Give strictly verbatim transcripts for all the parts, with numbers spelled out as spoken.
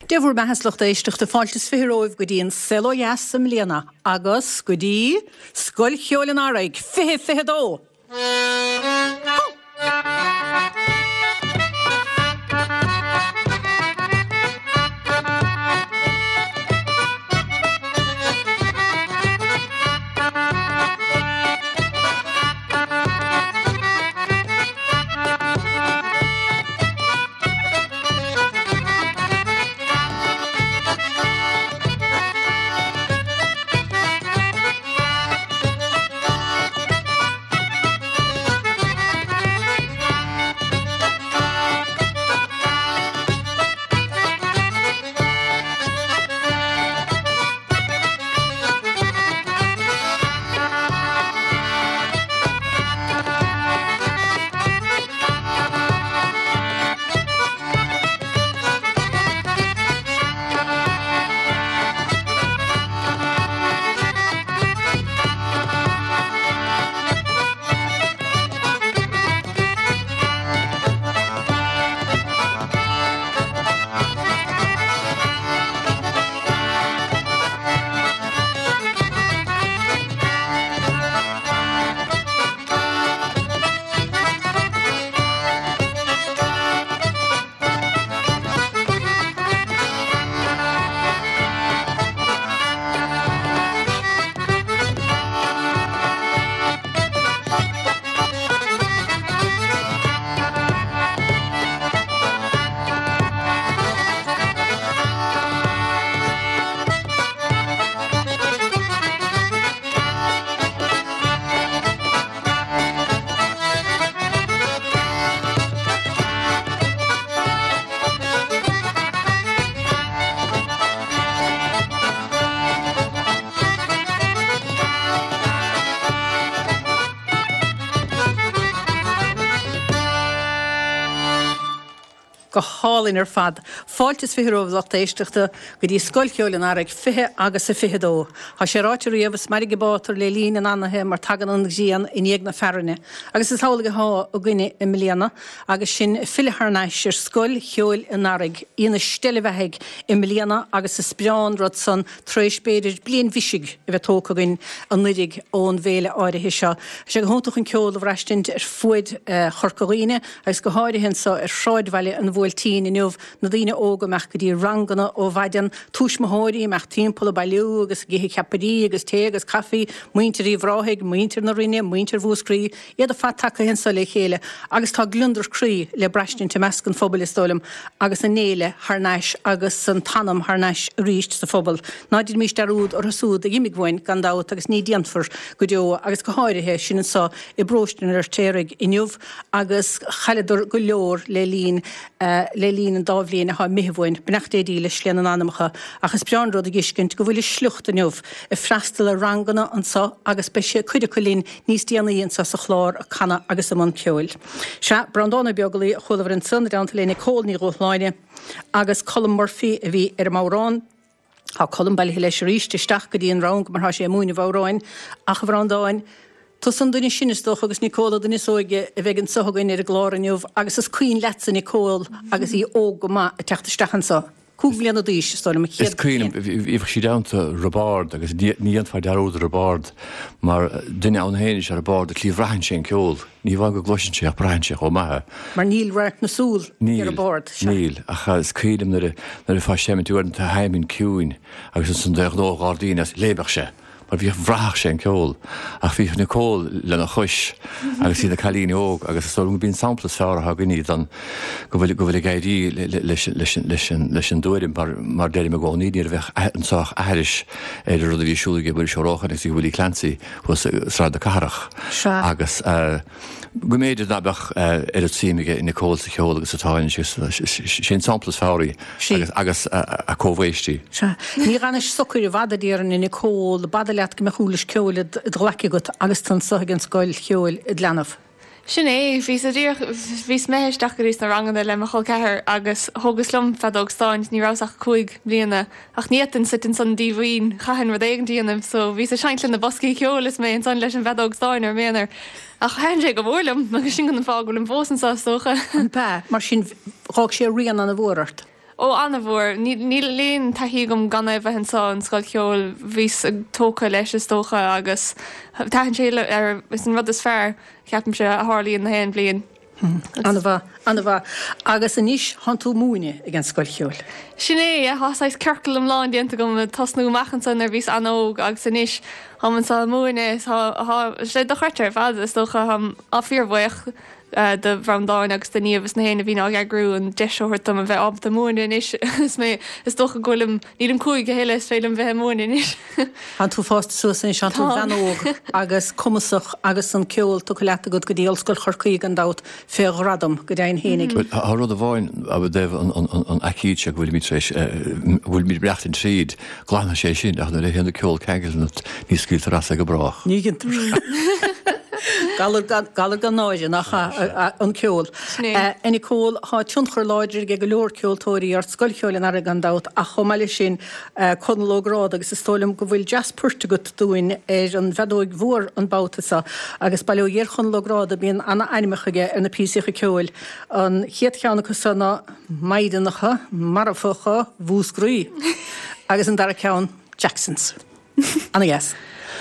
Dehfuair me heaslucht éisteach de fáiltas fitheróibh go dtíon selo Iasam Líana agus go dtí scoil cheolann áraigh fiche fiche dó. Go hálinn ar fad. Fáiltas fitheróibh lecht éisteachta go dtí scoil cheolann áraigh fiche agus a fiche dó. Tá sé ráitear riamhas mar go bátar le lín an anathe mar tagan an gían in éagna fearne. Agus is hála go há ó gine i Miliana agus sin filiharnáis ar scoil cheol in áraigh íana stille bheithaig i Miliana agus is breán rud san tréis beidir blian visig i bheith tóca gin an nudig ón bhéle áirithe seo. Sé go hóntaach an ceol a bhreistint ar fuid chorcaghine agus go háirithe hen sa ar sráidbhaile an bhfuil tín in jobh na dtíine óga meach go dtí rangana ó bhaidan túismóirí meach timppla bailú agus githe ceparí agus té agus caí muintir í bhráigh muintir na rinne muintir bhúscrí iad a fat take hen sa le chéile agus tá glundar crí le breistin te meascan phobal istólam agus an néile harnáis agus san tanam harnáis ríist sa phobal. Náidir mís darúd or hasúd a gimig bhain gan dát agus ní dianfar go deo agus go háirithe sin sa i bróistin ar téirigh in jobh agus chaileidir go leor le lín le lín an dábhlíon a ha mihbhain benacht é díle sléan an anamacha agus breanród a giscint go bhfuil slucht an jobh i freistal a rangana an sa agus be sé chuide colín níos díanaíon sa sa chlár a canna agus am an ceil. Se brandána beagalí a cholamhar an sun down léna cóilní róthláine agus Colm Murphy a bhí ar Márán Tá Colm bailí leis ríiste isteach go dtíon rang mar há sé múna bhráin ach bhrandáin Tás an duine sinistóch agus Nicóla den isóige a bheith an sothagain ar a gláraniuh agus is cuoin letsa Nicól agus í óg go má a teachtaisteachan sa. Cúblian a díis stála me chéad. Is cuoin bhíh si dáanta rabád agus níon fáid deród rabád mar duine an héine ar a bád a clíomhreahan sé an ceol. Ní bhá go gloisin sé a breahan sé ó maithe. Mar níl réirt na súl ar a bád. Níl, acha is cuidim nar a fá séimi túair ta haiminn ciúin agus san deach nó gádaín as lébeach sé. Mar bhíh bhreaach sé an ceol ach bhíh Nicól lena chuis agus iad a chalíní óg agus stóm bíon samplas feartha gní don go bhfuil go bhfuil gaiidí leis an dúirim mar déirim a gáí ar bheith ansáach airis éidir rud a bhí siúlaige bhfuil seoráchan ag bhfuil clansaí sráid a carach agus go méidir dabach ar a tíimiige in Nicól sa cheol agus atáin sin samplas fearí agus a cóhhéistí. Ní ganis socuir a bhadadíar in Nicól bad leat go me chúlis ceol dhlaciagat agus tan sothagin scoil cheol i dleanamh. Sin é, bhís a dtíor bhís méisteach go rís na rangana le mo ceair agus thugus lom fedóg stáin nírásach chuig bliana ach nían sit in san díomhhaoin chahan rud éigen díanamh so bhís a seintlinn na boscaí ceolalas mé an san leis an fedóg stáin ar méanaar ach hen sé go bhlam agus sin an fágúil an bhósan sa socha. An pá, mar sin rák sé rian an a bhórart. ó anna bhór ní líon taí gom gan éh an sá an scoil ceol vís tócha leis is tócha agus tahan sé ar is an rud is fearr ceapim se a hálííon na hen blion. Anna bha anna bha agus a níos hanú múine ag an scoil ceol. Sinné a hásáis ceircail am láin déanta gom tasnú machchan san ar bhís anóg agus san níis haman sa múine sé do chuirtear fad is tócha á fíorhhaich de bhramdáin agus den níomhs na héna bhín á grú an deisiúirt am a bheith ab de múine is is mé is tócha ggólim nílim cúig go héile félim bheith múine is. An tú fásta suas in sean tú bheanóg agus cumasach agus an ceol tú leata go go dtíal scoil chorcaí an dát fé radam go d éon hénig. Tá rud a bháin a déh an acíte bhfuil mí bhfuil mí breachtain tríd glána sé sin ach na le héanana ceol cegus níos cíil ras go brach. Nígin Galar gan náide nach an ceol. Ennig cóil há tiúnchar láidir ge go leor ceoltóirí ar scoilceolin ar an dát a chomáile sin chunlógrád agus is tólim go bhfuil jazz puirte go dúin ar an bhedóig mhór an bátasa agus bailú dhéar chunlógrád a bíon anna aimimechaige ar na písacha ceol an chiad cheannacha sanna maidanacha, marfacha, bhúsgrúí agus an dar ceann Jacksons. Anna yes.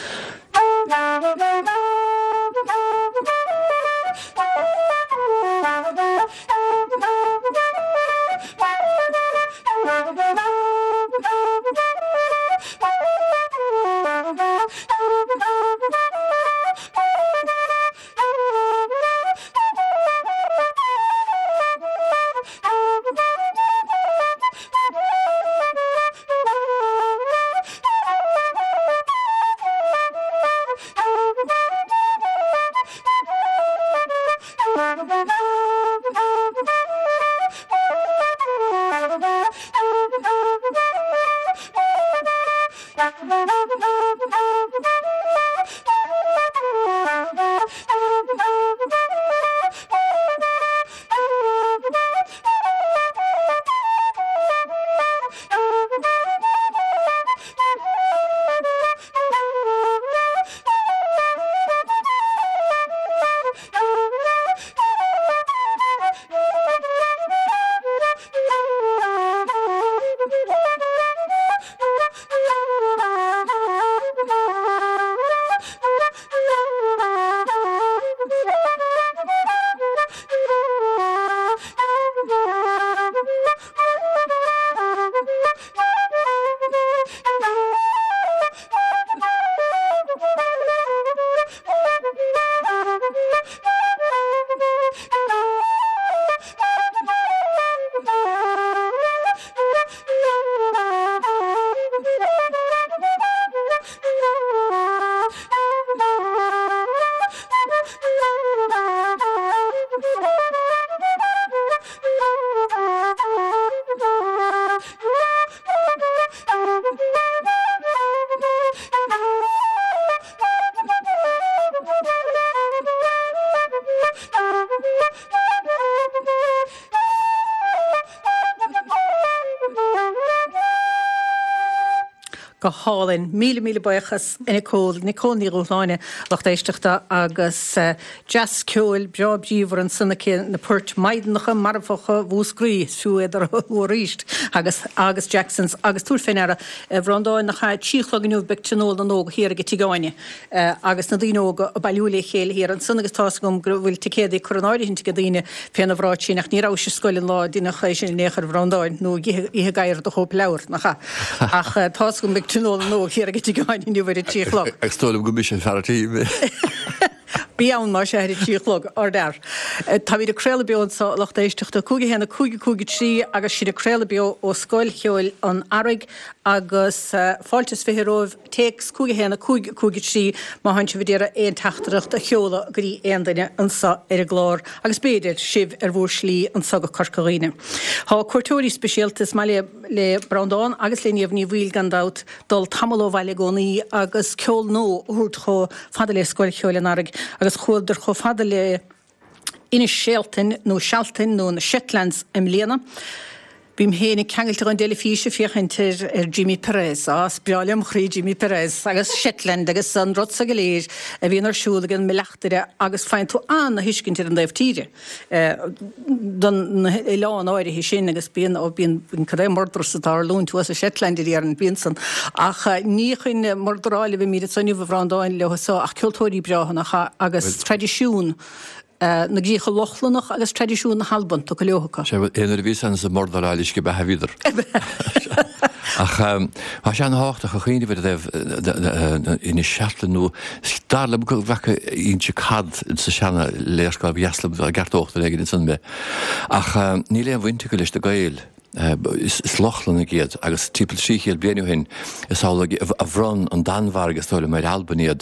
go hálinn míle míle buchas ina cóil na cóí róláine lech éisteachta agus jazz ceúil beabdíomhar an sanna na puirt maidannacha marfacha bhúscrí siú idir ó ríist agus agus Jacksons agus túr féinara bhrandáin nach tíchlaganniuh beictinól an óg hir go tigáine agus na dtíóga a bailúla chéil hir an sannagus tá gom bhfuil ticédaí coronáirithn go dtíine féanana bhrátí nach ní ráise scoilin lá dtína chééis sin néchar bhrandáin nó ihe gaiir do chóp leir nach ach tá gom beictinól an óg hir go tigáine nniu bhar tíchlog. Ag stólam go mis an fertíí. Bíann mar sé tíchlog ar dar. Tá bhí aréile beod sa lech éisteachta cúga héna cúga cúga trí agus siad aréile beo ó scoil cheúil an airg agus fáiltas fihiróh teex cúga héna cúga cúga trí má haint se bhdéire éon teachtareacht a cheola gurí éon daine an sa ar a glár agus béidir sibh ar bhór slí an saga carcaghine. Tá cuairteoirí speisialtas mai le le Brandáin agus le níomh ní bhíl gandát dul tamó bhaile gcónaí agus ceol nó úirt cho fada le scoil cheúil an airg agus chuidir cho fada le ina Shelton nó Shelton nó na Shetlands im léana. Bím héna cheangailta an déile físe fiochantir ar Jimmy Perez as brealaam chrí Jimmy Perez agus Shetland agus san rotsa go léir a bhíon arsúlagan me leachtaire agus féin tú anna hiiscinntir an daobhtíre. Don i láán áire hí sin agus bíon ó bíon cadé mordra sa tá lún tú a Shetlandir ar an bíonsan ach ní chuin mordaráile bh míad sanniu bhránáin lehasá ach ceoltóirí brehanach agus tradiisiún na grícha lochlannach agus tradiisiún na halban tu go leocha. sé éanaar ví an sa mordaráilis go bethe viidir. Ach há sé an háach a chéine bheit raibh ina seaartlanú dála go bhecha ín se cad sa seanna léirsá bhheasla a gartóachta agin san be. Ach ní le an bhainte go leis de gail. Is lochlan a géad agus típil síchéal béniu hin is á a bhrán an danmhar agus tóla mar Albaniad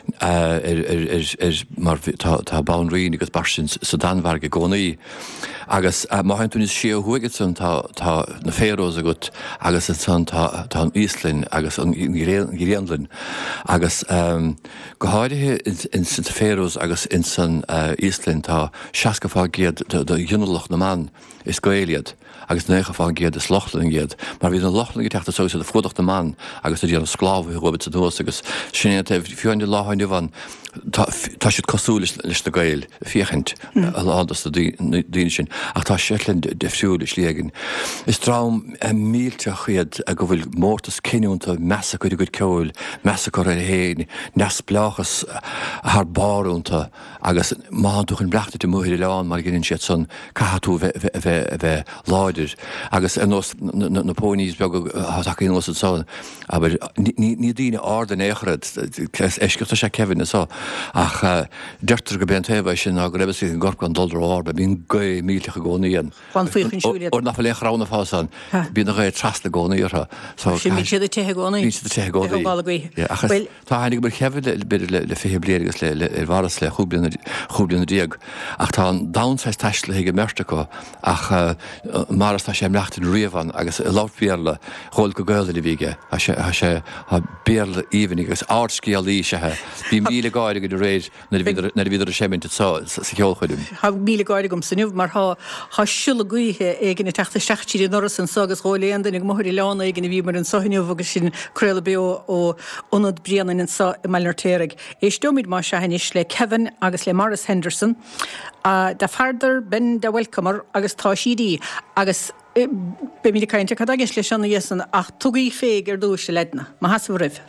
mar tá bán rion agus barsin sa danmhar go gcónaí. Agus má haintún is siú huigad san tá na Férós a gut agus san tá an Íslinn agus an Gréanlinn agus go háirithe in san Férós agus in san Íslinn tá seacafá géad do dionalach na man is gaéiliad. agus nécha fá géad is lochlan géad, mar bhí an lochlan teachta so a fódachta man agus a dí an scláfu robit sa dós agus sinné fiúin de láhain bhan tá siad cosú leis na gail fichint a ládas a dtíine sin ach tá Shetland defriúil is léagin. Is trám mílte chiad a go bhfuil mórtas cinúnta measa go go ceil, measa go a héin, nes blachas th barúnta agus máúchan brechtta de muir leán mar ginn siad san caú bheith láidir agus an na póníos be í os sáin, aber ní dtíine ádan échrad éisciúta sé Kevin is ach deirtar go ben tah sin a go raibh an gorp an dul áda bín go mílecha gcónaíon. Ó nach le rána fásan bí nach ré trasla gcónaíortha. mí siad tethe gcónaí tethe gcónaí. Tá hanig bar chefh bid le fé blianagus le ar bhras le chúblianna díag ach tá an daáis teisle hiige merrtaá ach maras tá sé mleachtain riamhan agus i lábhéarla hóil go gaile i bhíige a sé béarla íhanig agus ácíal lí sethe bhí míle gáide go réid na bhíidir a sémint sa ceolchuidim. Tá míle gáide gom sanniuh mar há siúla gaithe ag na teachta seachtíí noras an sagus gáileandan ag mothir leánna ag na bhí mar an sohinniuh agus sin creile be ó onad brianan in meilnartéireg. És domid má se hanis le Kevin agus le Maris Henderson a de fardar ben de welcomar agus tá sidí agus be mí caiinte cad agus leis anna dhésan ach tugaí féig ar dúis se ledna. Má has rih.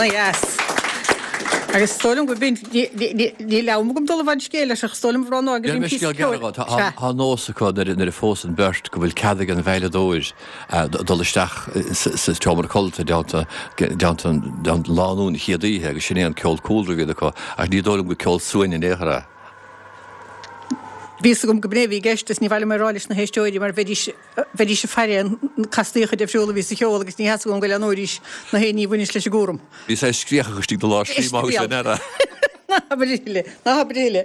Anna yes. Agus stolam go bin ní lem gom dul bhaid scéile se stolam bhrán agus mis há nósaá ar a fósan beirt go bhfuil cead an bhéile dóir dolisteach sa teamar colta deanta láún chiaadaíthe agus sinné an ceol cúlra viad aá ach ní dólam go ceol suin in éhra. Bhí gom go bnéhí gestas ní bhile marrális na héisteoirí mar bheidir se fear an castíocha de fsiúla ví cheolagus ní heas gom goil an óiris na hé ní bhaine leis gúrum. Bhí sé scríocha go tí do lá má le nera. Na bríile na bríile.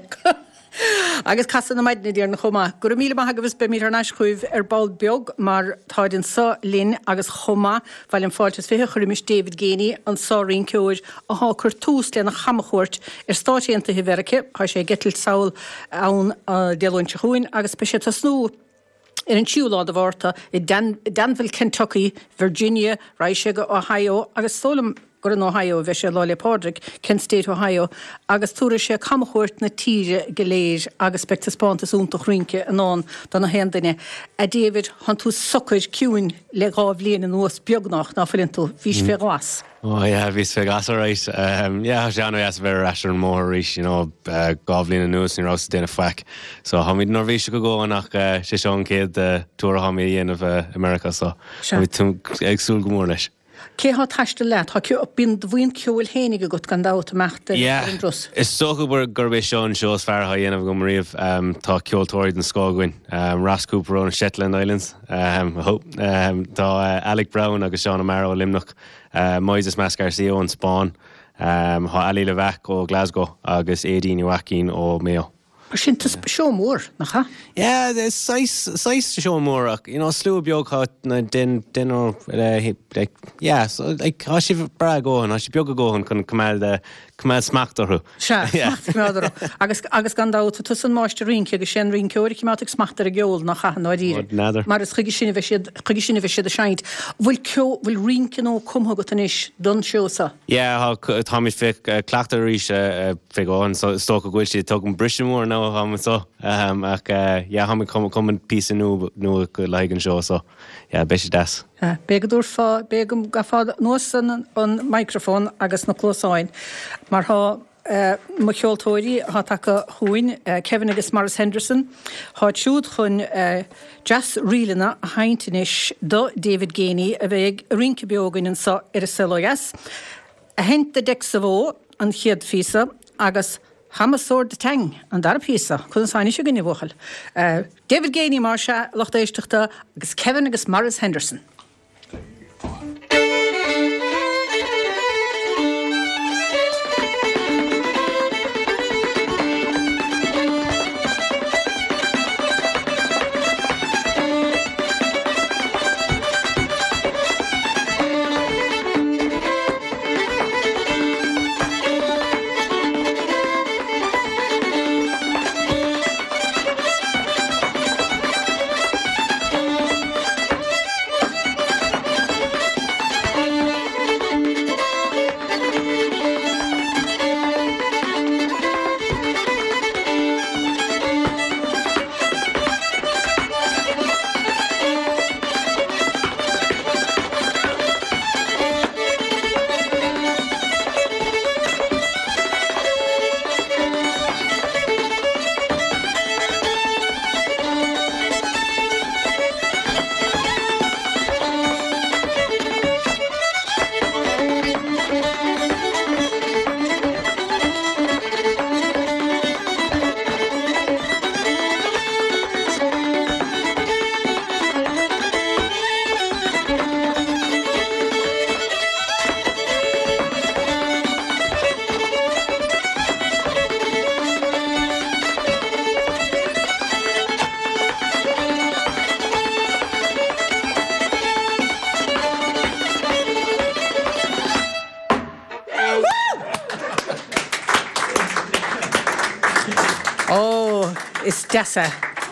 Agus casa na maidna díar na chomá. Gur míle agus be mí ar náis chuibh ar ball beag mar táidn sa lin agus chomá bhil an fáiltas fé chuirimis David Gainey an sáín ceir a há chur túús le na chamachúirt ar stáisianta hiverice, há sé getil saoil ann déúinte chuin agus pe sé snú ar an siúlá a bhharrta i Danville, Kentucky, Virginia, Raisige, Ohio agus sólam gur an Ohio bheith sé láile Pádraig, Kent State, Ohio, agus túra sé chamachúirt na tíre goléir agus specta spántas úntaach rince anán don na hendaine. A David han tú socaid ciúin le gáh líon an nuas beagnach ná fillin tú vís fé gas. Oh yeah, vís fé gas right. Um, yeah, seanú as ver asher an mór ríis, you know, uh, gáblín an nuas ní rás déna feic. So ha míid norvíise go go nach uh, sé seán céad uh, túra ha mí dhéanamh uh, America, so ha míid tú agsúl go mór leis. Cé há taiste leat, há bín bhhain ceúil hénig go gan dáta meachta an drus. Is socha gur gurbéis seán seos fear ha dhéanamh go maríomh um, tá ceoltóirid an scágain, um, Ross Cooper on Shetland Islands, um, hope, um, tá uh, Alec Brown agus Sean O'Mara ó Limnach, uh, Moises Mascarcio ó Spáin, um, há Ali Levesque ó Glasgow agus Aideen Joaquin ó Mayo. Mar sin seo mór nach ha? Yeah, there's size size seo mór ach, you know, slú beag na din din or uh, like yeah, so like how she bra go how she beag go and can command the command smachtar. Sha, smachtar. Agus agus gandá tu san máiste rince agus sin rince orí kimatic smachtar a geol nach ha no díre. Mar is chuigi sinna bheith chuigi sinna bheith a shaint. Bhfuil ceol bhfuil rince nó cumha go tanis don seosa. Yeah, how Tommy fic clachtar ríis fig on so stock go she tugum Brishamore now ham so um ach yeah ham come come and piece nu nu go like an show so yeah beshi das. Ja, begadur fa begum gafa nos an an microphone agus na closáin. Mar ha Uh, Machioltóirí há take chuin uh, Kevin agus Morris Henderson há siúd chun uh, jazz rialana a haintinis do David Gainey a bheith rince beogain an sa ar a seloias. A hent de dec sa bhó an chiad fisa agus hamasór de teng an dar písa chun an sáine se gine bhchal. Uh, David Gainey mar se lochtéisteachta agus Kevin agus Morris Henderson. Dessa.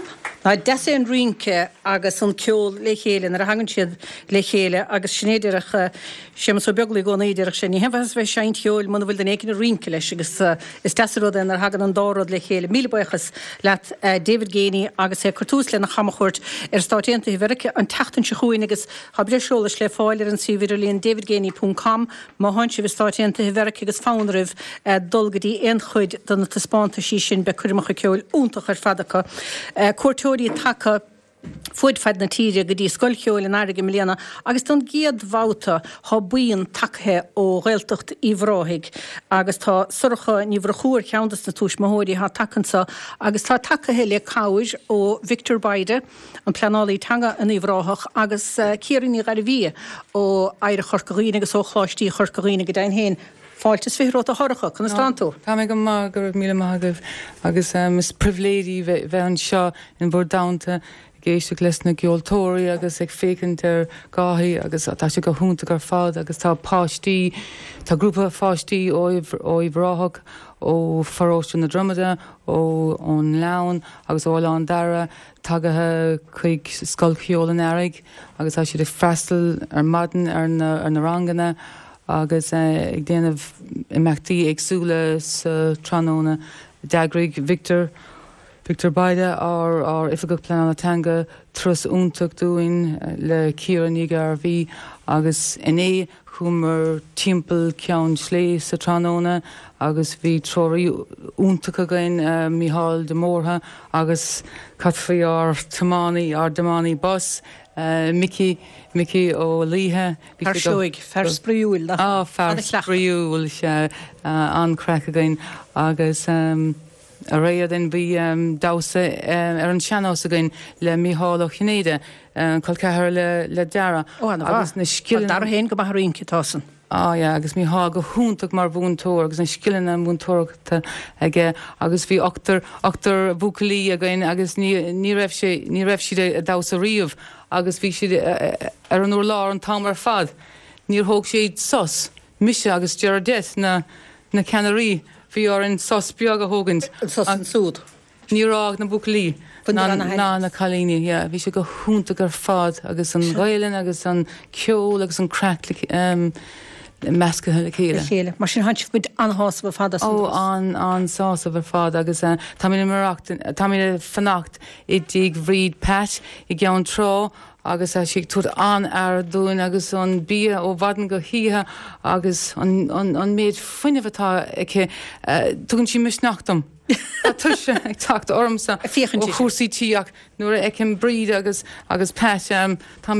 Na de an rike agus an ceol le chéile ar a hagann siad le chéile agus snéidirach sem so begla go éidirach sé ní hefas bheith sein teol man bhfuil den écin rike leis agus is deród ar hagan an dárod le chéile míle buchas leat David Géine agus é cartús le na chamachút ar státéanta i bherice an tetan se chuoin agus habbre seolalas le fáilir an sividirlíon davidgéine punt com má haintse bh státéanta i bherice agus fánrih dulgadí ein chuid don na taspáanta sí sin be chuimecha ceol úntaach ar fadacha. Cuairteoirí take fuid fed na tíre go dtí scoilcheoil in airige milliana agus don giad bháta há buíon takethe ó réiltocht íhráigh agus tá surcha níomhre cheantas na túis móirí há takansa agus tá takethe le cáis ó Victor Baide an pleanálaí tanga an íhráthach agus céirí gar bhí ó aire chorcaíine agus ó chláistí chorcaíine go dain héin. Fáiltas féró a thorcha chun stantú. Tá mé go má gur míle mágah agus is privléí bheith an seo in bhór damta géiste leis na geoltóirí agus ag fécinn ar gáthaí agus tá se go húnta gur fád agus tá páistí tá grúpa fáistí ó Ibráthach ó Faróiste na Dromada ó ón Leabhain agus ó Lán Dara tagathe chuig scoilcheol an airigh agus tá siad ag freistal ar madan ar na ranganna agus ag déanamh imeachtaí agsúla sa tróna deagraigh Victor Victor Baide ar ar ifigach pleanatanga trus úntaach dúin le Ciaran Nígar bhí agus in é chumar timpeall ceann slé sa tróna agus bhí troirí úntaach againn uh, Micheál de Mórtha agus catfaí ar Tamánaí ar Damánaí bus uh, Mickey Mickey ó Líthe Fersúig ferspriúil á ferspriúil se an crack againn agus um, a réad in bhí um, dása um, ar an seanás againn le Micheál ó Chinéide um, chul cethir le, le Dara agus na skillan dar héin go bathín citásan. Á ja, agus mí há go húntaach mar bhúntóir agus an skillan an bhúntóirta aige agus bhí ochtar ochtar bhuacalaí againn agus ní ní raibh sé ní raibh siad a dása riamh agus bhí siad ar an uair lá an tamar fad. Níor thóg siad sos mise agus deardet na na Canarí bhí ar an sos beag a thógant. Sos an súd. Ní rág na bhuacalaí. ná na chalíní, bhí sé go húnta gur fad agus an gailen agus an ceol agus an crackla um, measca le chéile. Chéile. Mar sin haint bud anhás bh fada. Ó an an sása bhar fad agus uh, tá mí marachta tá mí fannacht i dtí bhríd pat i gceann trá agus a si tuair an ar dúin agus an bí ó bhadan go híthe agus an méid fuinnehatá ag tugann si misnachtam. Tu se ag tacht ormsa ó chósaítíach nuair ag cin bríd agus agus peit be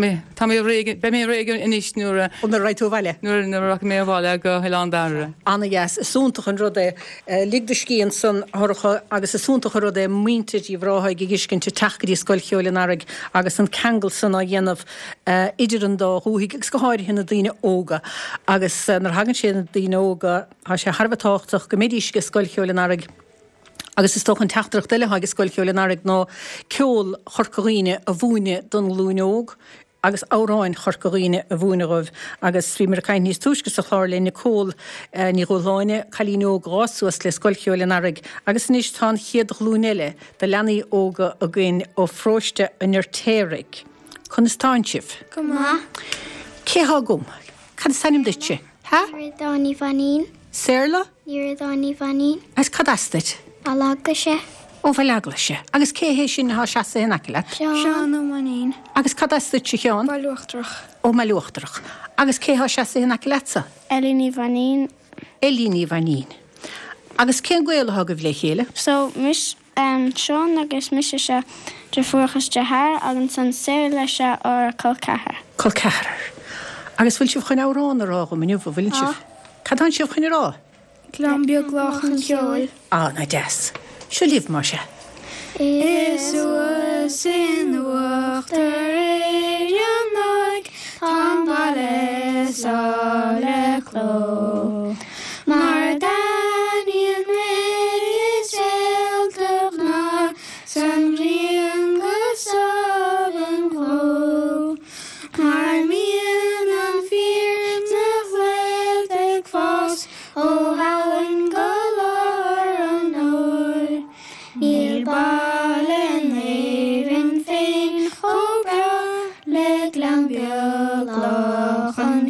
mé réige inis nuair na réitú bhaile nuair nuair mé bháile go heán dare. Anna yes, súntaach an rud é lig de scían san thorcha agus is súntaach rud é muinteir í bhrátha go giscin te tachaí scoilcheolin airig agus an cheangal san a dhéanamh idir an dá thuúigh agus go háir hinna daoine óga agus nar hagann sé na daoine óga há sé Harbhatáchtach go médíis go scoilcheolin airig. Agus is toch an teachtarach deile agus scoilcheolin airig ná ceol chorcaíine a bhúine don lúneóg agus áráin chorcaíine a bhúine roimh agus bhí mar caiin níos túisgus a chláir le Nicole ní ghláine chalíneóg rásuas le scoilcheolin airig agus níos tá chiad lúneile de leanaí óga a gcuin ó fróiste an irtéirigh. Chun is táintsih. Go má. Cé há gom? Can sanim ditse? Ha? Níor dání fanín. Serla? Níor dání fanín. As cadastit? Alága sé. Ó bhfuil agla sé. Agus cé hé sin th seasa in aile? Seán ó manín. Agus cadastit se cheán? Ba luachtrach. Ó me luachtrach. Agus cé th seasa in ailesa? Elíní fanín. Elíní fanín. Agus cé gcuil thugah le chéile? So mis um, Seán agus mis se de fuachas de haar agus san sé lei se ar colcahar. Colcahar. Agus bhfuil sibh chuin árán ará go miniuh bhfuil sibh. Cadán sibh chuin rá? Glambio glachan ceol. Á na des. Seo líomh mar se. Is was in uachtar éireannaig tá bailés á le cló. Mar daíon mé is éilteach ná san bhríon go sab an chló. Mar míon an fír na bhfuil ag fás ó hain go láir an nóir. Níl ball in éireann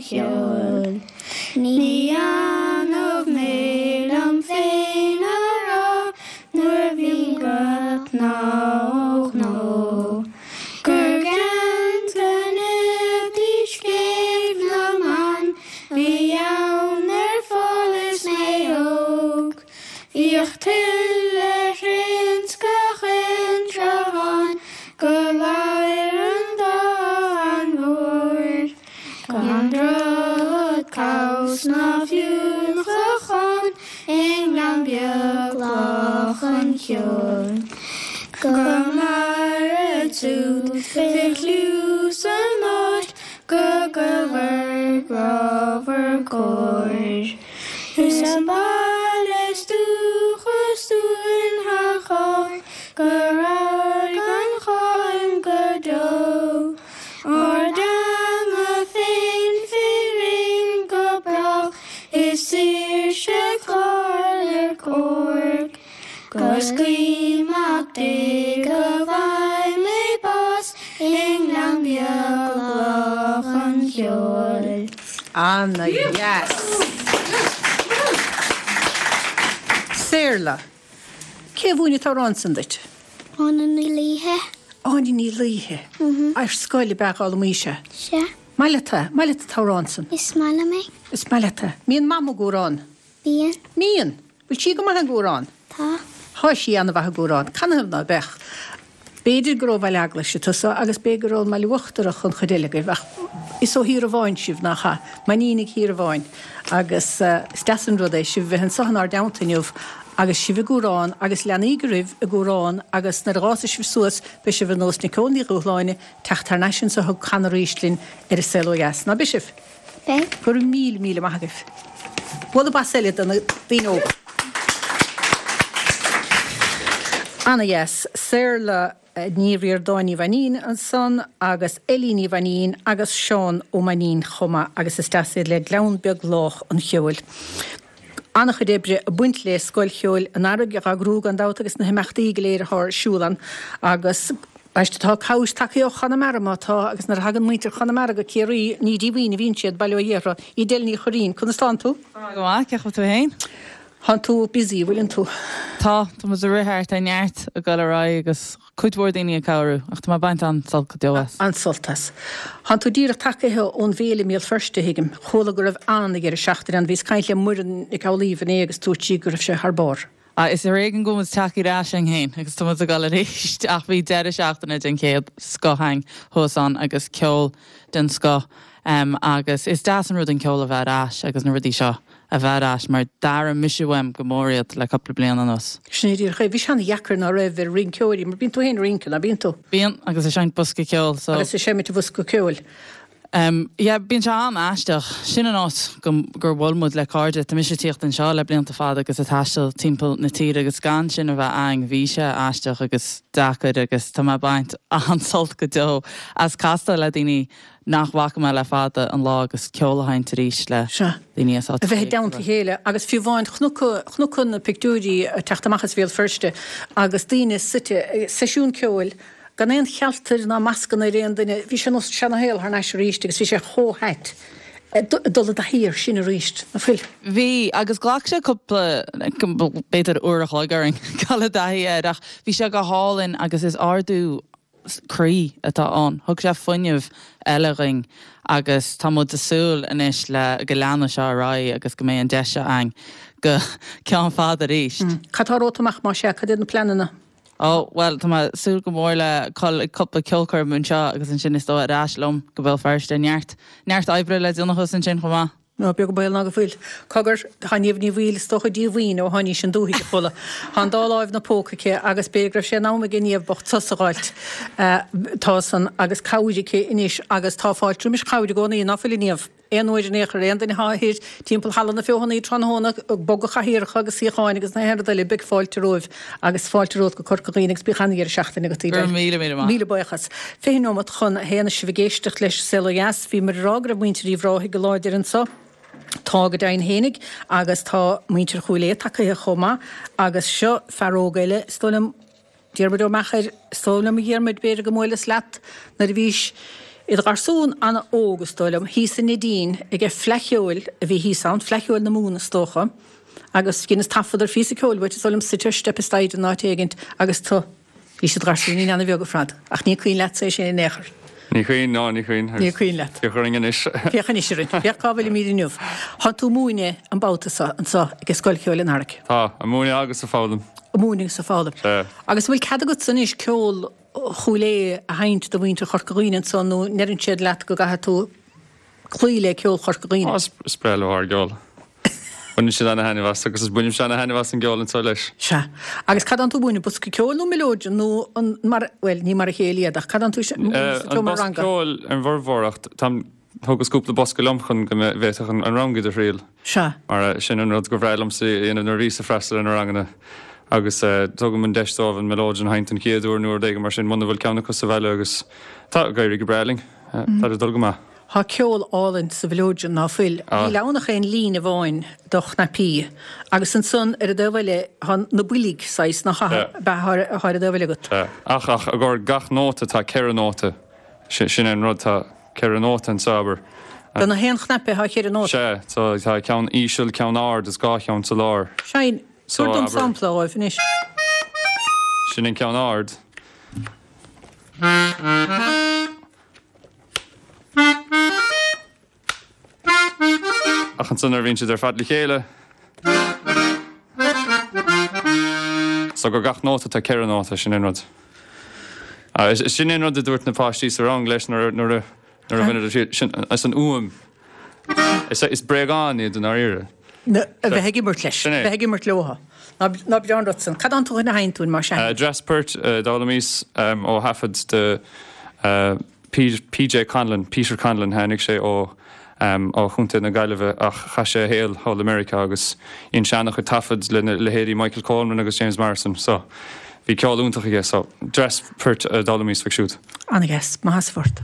hiol. Ní anmh mé am féin ará, nuair bhí grap ná nó. Gur gant ganibh dí scéimh na man, bhí ann ar fólas mé óg. Bhíoch tuile rins go chin trahán, go bhair an dá an bhór. Gan drod caws na fiúch a chán, in gan beag lach an ciol. Go mar a tŵd fe clús an nót, go gyfer grofer góir. Hys an bales dúch a stúin ha chór, go raig an chóim go dó. Or dang a féin férin go brach, is sir se chlár ar córg. Go scrímach dig a bhaim mé bás, in gan beag lach an ciol. Anna, yes. Sarla, ce bhúine tá ransan dit? Anna ní líthe. Áine ní líthe. Ar scoile beáil míise. Se. Maileta, maileta tá ransan. Is mala mé. Is maileta. Míon mamma gúrán. Bíon. Míon. Bhfuil si go maithe gúrán. Tá. Tá sí anna bhathe gúrán. Canam ná bech. Béidir gro bhil agla se tusa agus béguróil mai luachtarach chun chodéige bheith. Is ó hir a bháin sibh nach cha. Manínig hir a bháin. Agus stasan rud é sibh bheith an sahan ar daantaniuh agus sibh gúrán agus leanaí go ribh a gúrán agus na rása sibh suas be sibh an nós Nicóní Rúthláine teachtar naisisin sa thug Chanaríslinn ar is selo gas. Na bisibh? Be? Gur míl míle maithagah. Bhfuil a basilid an bhíó. Anna yes, Sarla níomhíar dáinní bhanín an son agus Elíní bhanín agus Seán ó manín chuma agus is stasid le gleann beag lách an cheúil. Anna chu débre a buint le scoil cheúil an airg a grúg an dát agus na himachtaí léir th siúlan agus Eiste tá caus takeío Chonamara mátá agus nar hagan muintir Chonamara go céirí ní díhíine vín siad bailú dhéra í déilní chorín. Chuna slán tú? Go ceach tú hain? Han tú busy bhfuiln tú. Tá, Tá mas a rithart a neart a galrá agus chuidhór daoine a cabhrú, ach tá baint an sal go deas. An soltas. Han tú díra takeithe ón bhéle míl firste hiigim, chola go raibh anna gur seachtar an bhís caiintle murin i cáilíomh agus tú tí go raibh sé thbár. Uh, is a régan gomas takeí rásin hain, agus tá a gal réist ach bhí de seachtainna den céad scohaing hósán agus ceol den sco um, agus is dásan rud an ceol a bheith ás agus na rudí seo a bheith ás mar dar a misisiúim gomóriad le coppla blian an os. Snéidir chu bhí seanna dhechar ná raibh ar ring ceoirí, mar bíon tú héin ringcin a bíon tú. Bíon agus is seint busca ceol. So. Agus is séimi tú busca ceol. Um, yeah, bíon se an aisteach sin an át gur bhfuilmúd le cáide tá mis tíocht an seo le blianta fád agus a taisteil timppla na tíre agus gan sin a bheith ang bhí se aisteach agus dacaid agus tá baint an solt go dó as casta le daoine nachhacha me le fada an lá agus ceolahain taríis le daoine as a bheith damta héile agus fiú bháin chnuchan na pictúí teachtamachchas bhéal firste agus daoine site seisiún ceil gan éon chealtar ná mascan na réon duine bhí sé nó sena héal th neis ríist agus bhí sé chóheit dul a híir sin a ríist na fuil. Bhí agus ghlach sé cúpla beidir uairach legaring cala dahiad ach bhí sé go hálinn agus is ardú crí atá an. Thug sé funineh eilering agus tá mud asúil inis le go leanna se rá agus go mé an deise ang go cean fád a ríist. Catárótamach má sé cad na planana. Oh, well, tá súil go mór le cuppa ceolcar mun seo agus an sin is dó ráislum go bhfuil first neart. Neart ebre le dúnachas an sin chumá. No, beag go bail ná go bhfuil. Cogur chaníomh ní bhíil stocha díomhhaoine ó thaní sin dúthaí go fola. Tá dá láimh na pócaché agus béagrah sé náma gníomh bocht tusaáilt tá san agus cáidiché inis agus tá fáil trúmis cáide gcóna í náfuil níomh. Éonúidir néchar réon den háthir timppla hallan na fiohannaí tróna boga chaíircha agus síáin agus na heirdaile big fáilte roimh agus fáilte ród go corcaínigs bíchanna ar seachtainna go tíide. míle míle buchas. Féinómat chun héanana si bhgéisteach leis seloheas bhí mar rágra muinteí bhráthaigh go láidir an sa. Tá go dain hénig agus tá muintir chuúlé take a chomá agus seo ferógaile stolam Díarbadó mechar stólam a dhéarmid béir go móile slat na bhís Iad garsún anna ógustólam hí san nadín ag e flechiúil a bhí hí sound, flechiúil na múna stócha, agus ginnas tafadar físicúil, bhaid is olam sitir stepestaid an nátéigint agus tú hí siad garsún í anna bheoga frad, ach ní cuoin leat sé sin in éair. Ní chuoin ná ní chuoin. Ní cuoin leat. Ní chuoin is. Fiochan isirin, fioch cábhfuil mí nuh. Tá tú múine an báta an sa ag scoilceúil in Arc. Tá, a múine agus a fálam. A múning sa fálam. Agus bhfuil cad agat san is ceol chulé a haint do bhainte chorcaín san nó nerin siad leat go gathe tú chluile ceol chorcaín. Á spréile ar geol. Buine si anna henihas, agus is bunim se anna henihas an geol an tá leis. Se. Agus cad an tú búine bus go ceol nó melóide nó an mar well ní mar a chéliaad ach cad an tú se An bos ceol an bhórhóracht tam thugus cúpla bosca lomchan go bhéach an rangid a réal. Se. Mar sin an rud go bhreilm sa inana nó rísa freistal an rangana. agus tugam an deistáh an melóid an haint an chéadú nuair d mar sin muna bhfuil ceanna sa bheile agus tá gaiir go breling tá dul go má. Tá ceol álann sa bhelóidean ná fuil. Í lenach é lín a bháin doch na pí, agus an son ar a dóhile na bulig sais na háir a dóhile go. Ach ach a gur gach nóta tá ceanóta sin an rud tá ceanóta an sabar. Don na hen chnape há chéar an nóta. sé tá ceann ísil ceann ard is gá ceann sa lár. Sein Súdum sampla ó finis. Sin in ceann ard. Achan san ar bhíonn siad ar fad le chéile. So go gach nóta tá cear nóta sin inrod. Sin inrod a dúirt na páistí sa rang leis nuair a bhine sin as an uam. Is breagán iad an áire. A bheit heigi mort leis, bheit heigi mort leoha. Na Bjorn Rutson, cad an tú na haintún mar se? Draspert Dolomís ó hafad de P J Conlon, Peter Conlon hánig sé ó ó chunta na gaiileh ach cha sé héal All America agus on seannach chu tafad le héirí Michael Coleman agus James Morrison, so bhí ceáil úntaach ige, so Draspert Dolomís fag siút. Anna gas, má hasfort.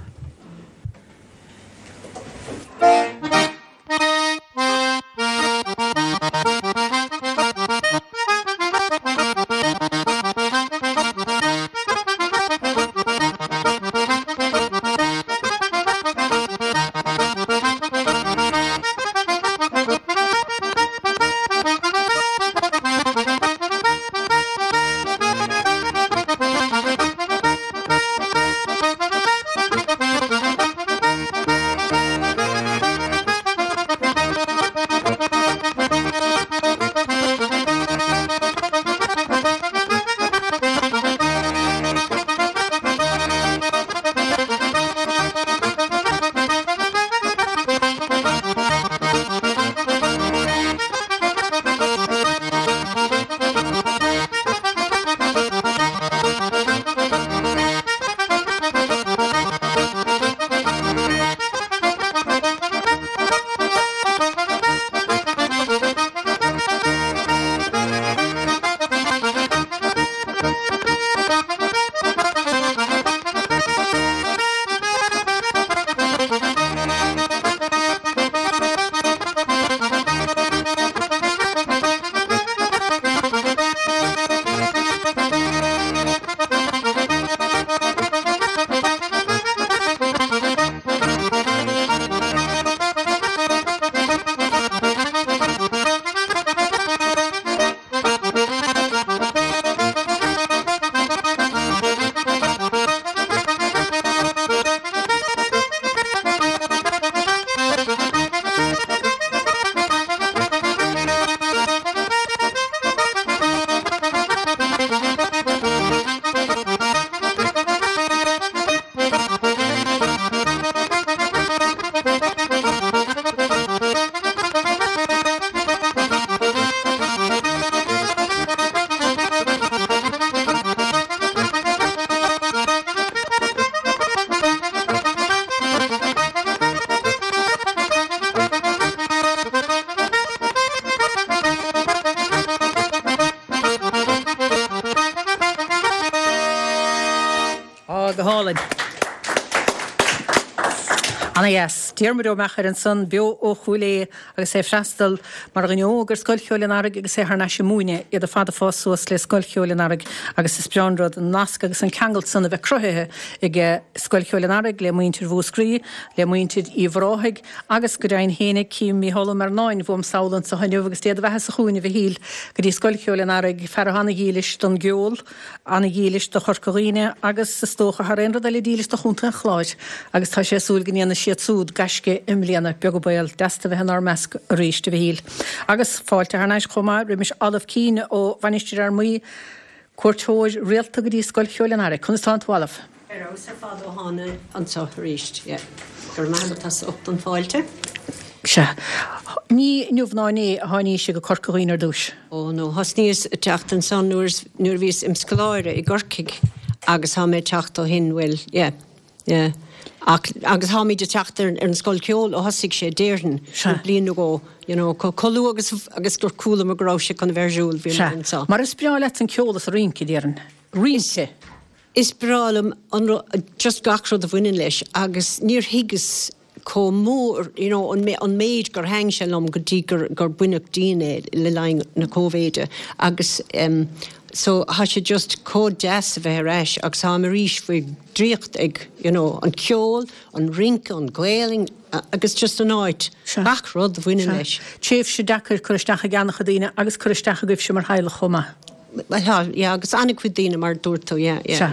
Anna yes, Díarmidó mechar an san bio ó chuúlé agus sé freistal mar gneógur scoilcheolainarag agus sé thna sé múine iad a fada fáúas le scoilcheolainarag agus is breanrad an nasca agus an cangalt sanna bheith cruthethe ag scoilcheolainarag le muintir bhúscrí, le muintir íomhráthig agus go dain héna cí mí hola mar náin bhm saolan sa haineh agus téad bheitthe sa chúine bhí híl go dtí scoilcheolainarag fer hanna gílis don geol, anna gílis do chorcoíine agus sa stócha har réonrad a le dílis do chunta an chláid agus tá sé súil gníanana siad súd gasce imlíanana begabail desta bheit an armesc a ríiste bhí híl. Agus fáilte ar náis chomá rimis alah cíine ó bhainisteir ar muí cuairtóir réalta go dtí scoilcheolainarag chun tá antálah. Ar sa fád ó hána an tá ríist, gur metas op an fáilte. Se. Ní nuamhnáiné a tháiní sé go corcaíoinar dúis. Ó nó has níos teachtan san nuair vís im scoláire i gcorcaig agus há mé techt ó hinhfuil, yeah, yeah. agus há míide teachtar ar an scoilceol ó hasigh sé déirn blian go, you know, choú agus agus gur coolla a grá sé chun bhersúil bhí sa. Mar is breá leit an ceolalas a rinci déan. Rinse. Is bralam an just gachrod a bhhuiine leis agus níor higus có mór, you know, an méid gur hang se lom go dtí gur gur buineach daine le lein na cóvéide agus um, so ha sé just có deas a bheith reis agus há mar ríis faoi dríocht ag, you know, an ceol, an rink, an gweling agus just an áit gachrod a bhhuiine leis. Tréh sé dechar chuisteach a ganach a daine agus chuisteach a goibh sé mar heile chuma. Ja, agus annig chu daine mar dúirtó, ja, ja.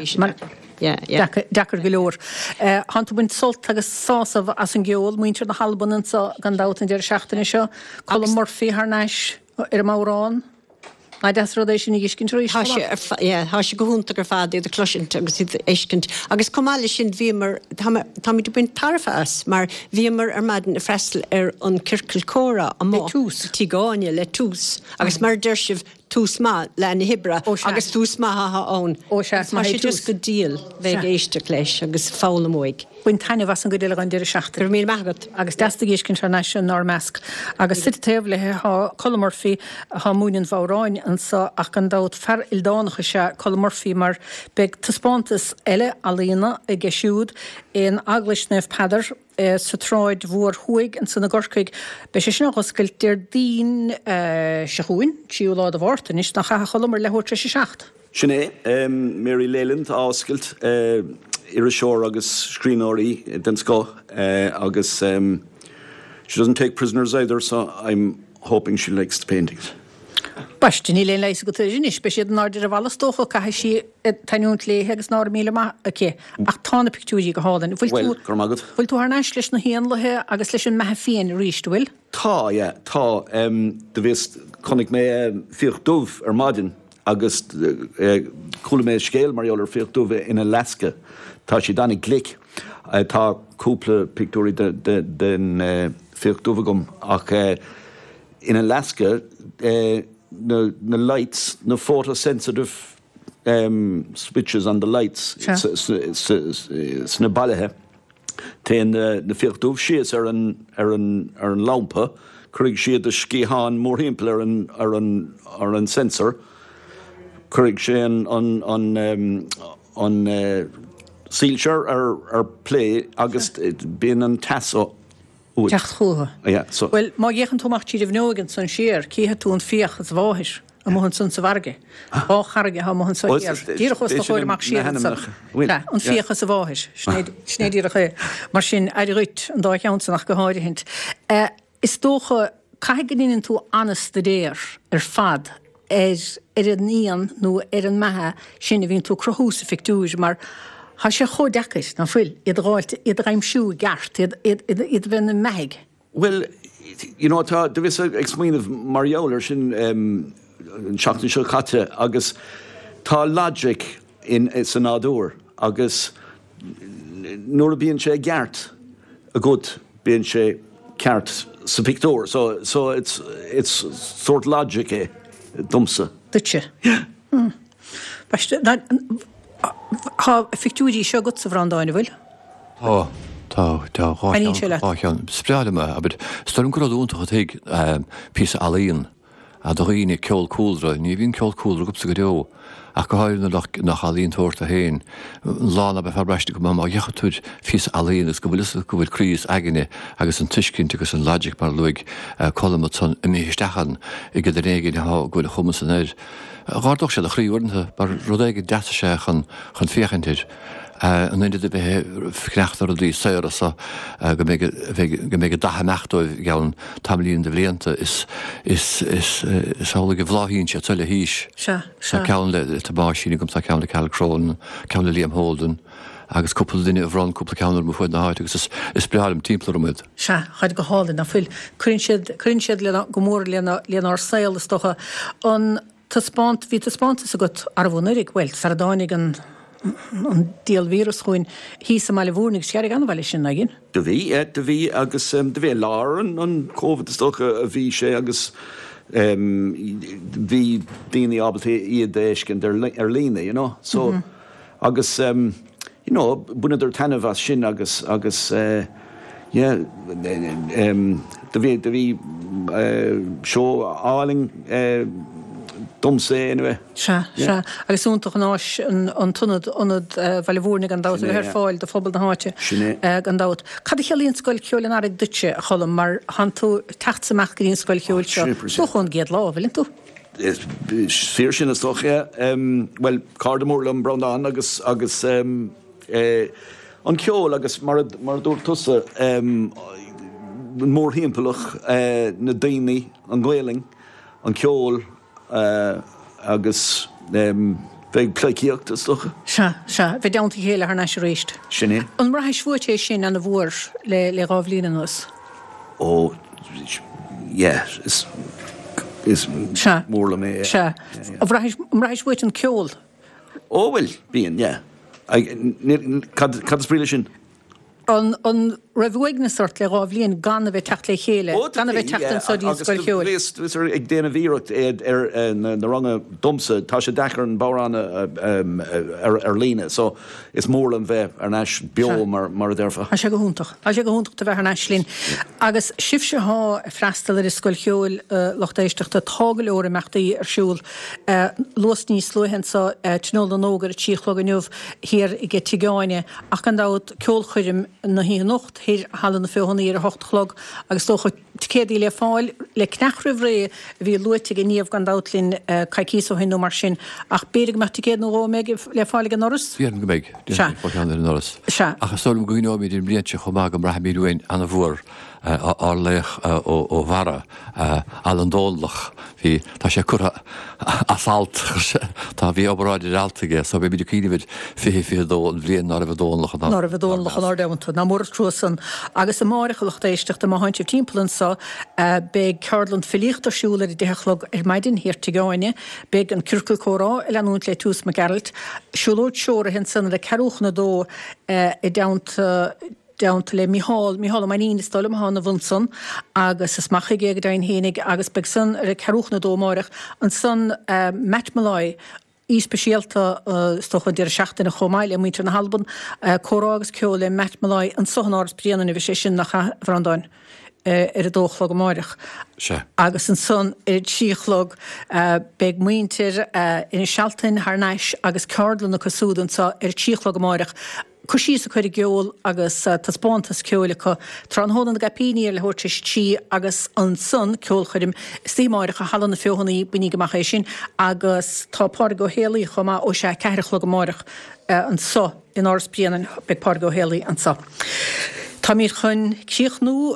Dechar go leor. Hananta buint solt agus sásamh as an geol, muintir na halbanan sa gan dátan dear seachtainna seo, chola morfií ar náis ar márán. Na deasrodéis sin giscin tríéis. Tá sé go húnta gur fád iad a cloisiint agus iad éiscint. Agus comáile sin bhímar, tá mí do buint tarfas, mar bhímar ar maidin a freistal ar an circil córa a má. Le tús. Tígáine le tús. Agus mar deirsidh tús má le na hibre, agus tús má ha ón. Ó sé má sé just go díal bheith éiste leis agus fála móig. Buin taine was an go déile an deir seachtar. Gur mí megat. Agus deasta giscin tar náis an nármesc. Agus sit taobh le há colmorfií há múnin bháráin an sa ach an dát fer ildánacha se colmorfií mar beag taspántas eile a lína i gisiúd in aglisnef pedar sa tráid bhór chuig an sanna gorcaig be sé sinna hoscail deir dín se chuin, tíú lád a bhharta is nach cha cholumar le tre sé seacht. Sinné, um, Mary Leyland áscailt uh, ar a seoir agus scríóirí den sco uh, agus um, she doesn't take prisoners either, so I'm hoping she likes the paintings. Baiste ní léon leis go tuisinis, be siad náidir a bhla tócha cai si taúnt lé agus ná míle ché ach tána picúí go hádan. Well, gur magad. Bhfuil tú náis leis na híon lethe agus leis an methe féin ríistúil? Tá, yeah, tá. Um, de bhís chunig mé fiocht dúmh ar maidin agus coolla mé scéal marall ar fiocht dúmh in Alaska. Tá si danig glic. Uh, tá cúpla picúí den uh, fiocht dúmh gom ach uh, in Alaska uh, the, the lights, the photosensitive um, switches on the lights, sure. it's na bailithe. Téin na fiochtúmh sios ar an ar an ar an lampa, chuig siad a scíán mór himple ar an ar an ar an sensor, chuig sé an an an um, an uh, sílseir ar ar play agus bíon an taso. Teach chuha. Yeah, so. Well, má dhéchan túmach tíad bhnógan san siar, cíthe tún fioch as bháis a móhann san sa bharge. Bá charge ha móhann sa siar. Dír chus na chuir amach siar an fioch as a bháis. Sné dír a chu. Mar sin ar ruit an dá cheansa nach go háide hint. Is tócha caiganín tú anas de déir ar fad er ar an níon nó ar an methe sin a bhín tú crothúsa fictúis mar ha sé cho decis na fuil iad gáilt iad raimsú gart iad iad bhena meig. Well, you know, tá de bhís ag smaoinmh marjólar sin um, an seachtain seo chatte agus tá logic in san nádúr agus nuair a bíonn sé gart a good bíonn sé ceart sa pictóir, so so it's it's sort logic é dumsa. Dúte. Yeah. Hmm. Baiste ha fictúí seo gut sa bhrandáine bhfuil? Tá, tá, tá, ráithán spreáile me, a bud stom go úntacha teag pí alíon a do riine ceol cúlra, ní bhín ceol cúlra go sa go deo ach go háir nach chalíonn tuairt a héin. Lána be ferbreiste go má dhechaúid fís alíonas go bhfuil go bhfuil críos aigine agus an tuiscint agus an logic mar luig colm san i méistechan i go réige há gohfuil chumas san éid. Gádoch sé a chríúnta bar rudéige de sé chun chun féchantir. an idir de bheit fnechtar a dí saoire sa go mé go dathe nachtóibh geann tamlíonn de bblianta is sála go bhláhíonn se tuile híis ceann le tabáisína gom sa ceann le Calcrón, ceann le Liam Holden. agus cúpla duine a bhrán cúpla ceannar mo chuid na háid, agus is breálim timpplaid. Se chuid go hála na fuil crunn siad le go mór leanar saoil stocha an taspáint hí taspáanta a go arbhnaigh bhfuil sardánig an an díal vírus chuin hí sa meile bhúrnig searig an bhile sin agin. De bhí de bhí agus de bhé láran an COVID stocha a bhí sé agus bhí daoine ábalta iad éiscin ar lína, you know. So mm-hmm. agus um, you know, bunidir tanmh sin agus agus uh, yeah, um, de bhí de bhí uh, seo áling uh, domsa anyway. Se se agus úntaach an áis an tunnad anad bhile bhúrnig an dát ar fáil de phobal na háite an dát. Cad chealaíonn scoil ceol an airigh dute a cholam mar han tú techt samach go dtíon scoil ceol seo. Sú chun géad lá bhfuiln tú? Sfír sin is toch, yeah. Um, well, cardamórlam brandán agus agus um, eh, an ceol agus mar mar dúir tusa um, mór hímpelach uh, na daoine an ghuailing an ceol uh, agus um, bheith pleiciíocht stocha. Se se bheith deanta chéile ar neis réist. Sinné. An mar haisfuirte sin an na bhór le le rábhlína nos. Ó yeah, is is mór le mé. Se. A bhreis bhuiit an ceol. Ó bhfuil bíon, yeah. Cad is bríle sin? An an rahhuiigna sort le rábhlíonn gan a bheith techt le chéile, gan a bheith techt an sodí scoil ceol. Agus er ag déana bhíreacht ar na range domsa, tá sé dechar an bárán ar lína, so is mór an bheith ar neis bio mar mar derfa. A sé go húntaach, a sé go húntaach a bheith ar neis lín. Agus sibse há freistal ar scoil ceol lochtéisteachta tágal óra meachtaí ar siúl luas níos sluhen sa tnol an ógar a tíchlog an júh hir i get tigáine ach an dát ceol chuirim na hí nocht hir hallan na fiohannaí ar a hochtlog agus tócha cédaí le fáil le knachrih ré bhí luitig in níomh gan dátlín caicís ó hinú mar sin ach bérig meachta céad nó méid le fáil an noras? Bíar go méid, an noras. Achas sólum goinóid in bliantse chomá go brahamíúin an a bhór áleich ó bhara all an dólach hí tá sé cura asalt tá bhí obráidir altaige, so bhí beidir cíine fi fi dó an bblion nar a bh dólach an nar a bh dólach an ardamantú na mór trúsan agus a máirichalacht éisteach de máhaintí timpplain sa be Carland filichtar siúla i dechlog ar maidin hir tigáine be an circle chórá i leanúnt le tús me Geralt siúlóid seóra hen sanna le ceúchna dó i dant down le Mihal, Mihal am aín stolam hána bhunson agus is macha géag dain hénig agus beg san ar a ceúchna dómárach an san uh, metmalai í spesialta uh, stocha dir seachtainna chomáil a mítar na halban uh, chórá agus ceol le metmalai an sohan áras brianana bhí sé sin nach bhrandáin. Uh, ar a dóchlog amárach. Agus an son ar tíchlog uh, beg muintir uh, in sealtain haar neis agus cardlan na cosúdan sa ar tíchlog amárach. Cosí a chuir geol agus uh, taspántas ceolacha tránhódan na gapíní ar le hórtis tí agus an son ceol chuirim stímáirich a hallan na fiohannaí buní gomacha sin agus tápá go héalaí chumá ó sé ceirichlog amárach uh, an so in áras brianan begpá go héalaí an so. Tá mír chun cíochnú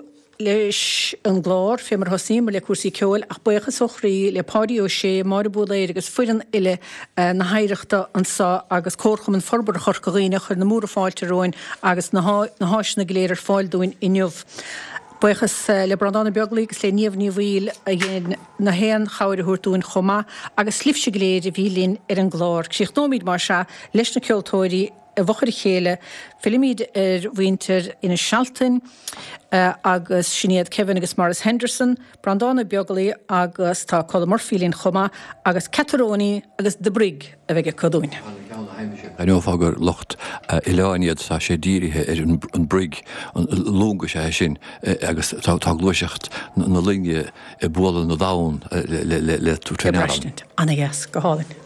leis an glár fé mar hosím le cuasí ceol ach buchas sochraí le páí ó sé mar búléir agus fuan ile uh, na haireachta an sa agus cócham an forbar chorcaíine chur na múra fáilte roin agus na háisna léir fáil dúin inniuh. Buchas uh, le brandána beaglígus le níomh níomhíl a ghéin na héan chair thuúirtún chomá agus slifse léir a bhílín ar an glár. Síocht nómíid mar se leis na ceoltóirí a bhachar chéile filmíd ar bhainter ina sealtain uh, agus sinnéad Kevin agus Morris Henderson, brandána beagalí agus tá Colm Murphy-lín chomá agus Cataróní agus de Brig a bheith codúin. I know fágur locht i leáiniad sa sé díirithe ar an brig an lúnga sé sin agus tá gluiseacht na linge i bóla na dán le tú tréine. Anna yes, go hálinn.